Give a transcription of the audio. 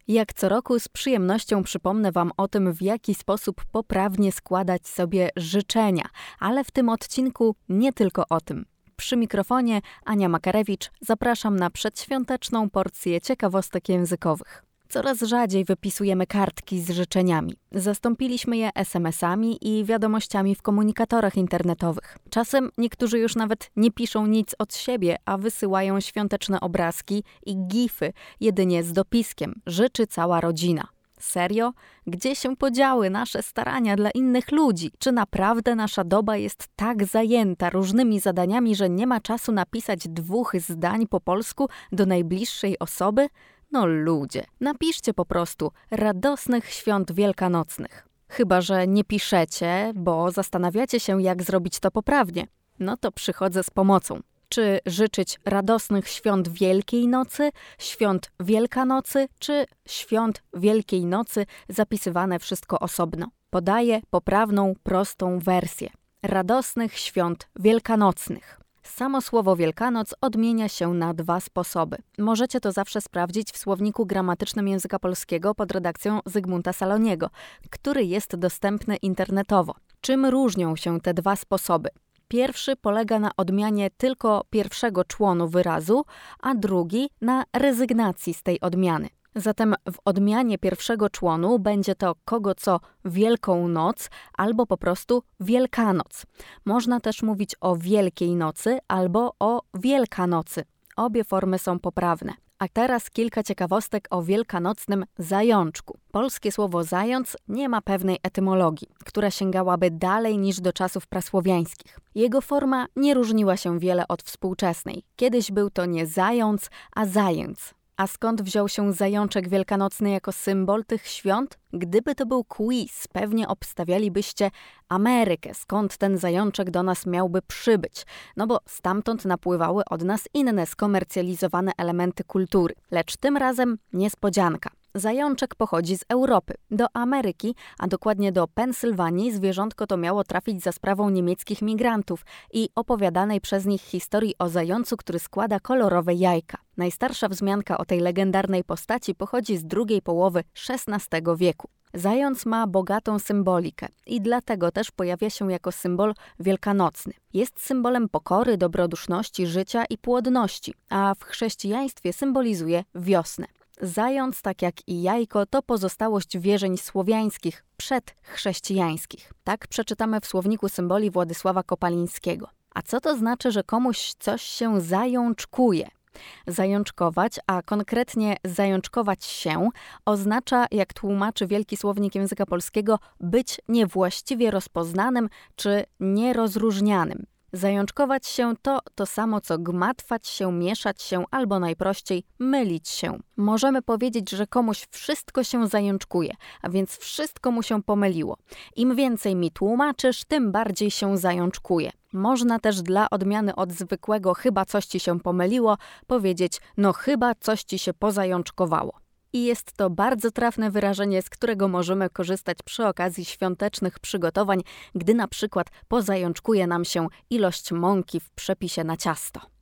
Jak co roku z przyjemnością przypomnę Wam o tym, w jaki sposób poprawnie składać sobie życzenia, ale w tym odcinku nie tylko o tym. Przy mikrofonie Ania Makarewicz, zapraszam na przedświąteczną porcję ciekawostek językowych. Coraz rzadziej wypisujemy kartki z życzeniami. Zastąpiliśmy je SMS-ami i wiadomościami w komunikatorach internetowych. Czasem niektórzy już nawet nie piszą nic od siebie, a wysyłają świąteczne obrazki i gify, jedynie z dopiskiem „Życzy cała rodzina”. Serio? Gdzie się podziały nasze starania dla innych ludzi? Czy naprawdę nasza doba jest tak zajęta różnymi zadaniami, że nie ma czasu napisać 2 zdań po polsku do najbliższej osoby? No ludzie, napiszcie po prostu radosnych świąt wielkanocnych. Chyba że nie piszecie, bo zastanawiacie się, jak zrobić to poprawnie. No to przychodzę z pomocą. Czy życzyć radosnych świąt Wielkiej Nocy, świąt Wielkanocy, czy świąt Wielkiej Nocy, zapisywane wszystko osobno? Podaję poprawną, prostą wersję. Radosnych świąt wielkanocnych. Samo słowo Wielkanoc odmienia się na 2 sposoby. Możecie to zawsze sprawdzić w słowniku gramatycznym języka polskiego pod redakcją Zygmunta Saloniego, który jest dostępny internetowo. Czym różnią się te 2 sposoby? Pierwszy polega na odmianie tylko pierwszego członu wyrazu, a drugi na rezygnacji z tej odmiany. Zatem w odmianie pierwszego członu będzie to kogo co Wielką Noc albo po prostu Wielkanoc. Można też mówić o Wielkiej Nocy albo o Wielkanocy. Obie formy są poprawne. A teraz kilka ciekawostek o wielkanocnym zajączku. Polskie słowo zając nie ma pewnej etymologii, która sięgałaby dalej niż do czasów prasłowiańskich. Jego forma nie różniła się wiele od współczesnej. Kiedyś był to nie zając, a zajęc. A skąd wziął się zajączek wielkanocny jako symbol tych świąt? Gdyby to był quiz, pewnie obstawialibyście Amerykę, skąd ten zajączek do nas miałby przybyć. No bo stamtąd napływały od nas inne skomercjalizowane elementy kultury. Lecz tym razem niespodzianka. Zajączek pochodzi z Europy. Do Ameryki, a dokładnie do Pensylwanii, zwierzątko to miało trafić za sprawą niemieckich migrantów i opowiadanej przez nich historii o zającu, który składa kolorowe jajka. Najstarsza wzmianka o tej legendarnej postaci pochodzi z drugiej połowy XVI wieku. Zając ma bogatą symbolikę i dlatego też pojawia się jako symbol wielkanocny. Jest symbolem pokory, dobroduszności, życia i płodności, a w chrześcijaństwie symbolizuje wiosnę. Zając, tak jak i jajko, to pozostałość wierzeń słowiańskich przedchrześcijańskich. Tak przeczytamy w słowniku symboli Władysława Kopalińskiego. A co to znaczy, że komuś coś się zajączkuje? Zajączkować, a konkretnie zajączkować się, oznacza, jak tłumaczy Wielki Słownik Języka Polskiego, być niewłaściwie rozpoznanym czy nierozróżnianym. Zajączkować się to samo co gmatwać się, mieszać się albo najprościej mylić się. Możemy powiedzieć, że komuś wszystko się zajączkuje, a więc wszystko mu się pomyliło. Im więcej mi tłumaczysz, tym bardziej się zajączkuje. Można też dla odmiany od zwykłego chyba coś ci się pomyliło powiedzieć no chyba coś ci się pozajączkowało. I jest to bardzo trafne wyrażenie, z którego możemy korzystać przy okazji świątecznych przygotowań, gdy na przykład pozajączkuje nam się ilość mąki w przepisie na ciasto.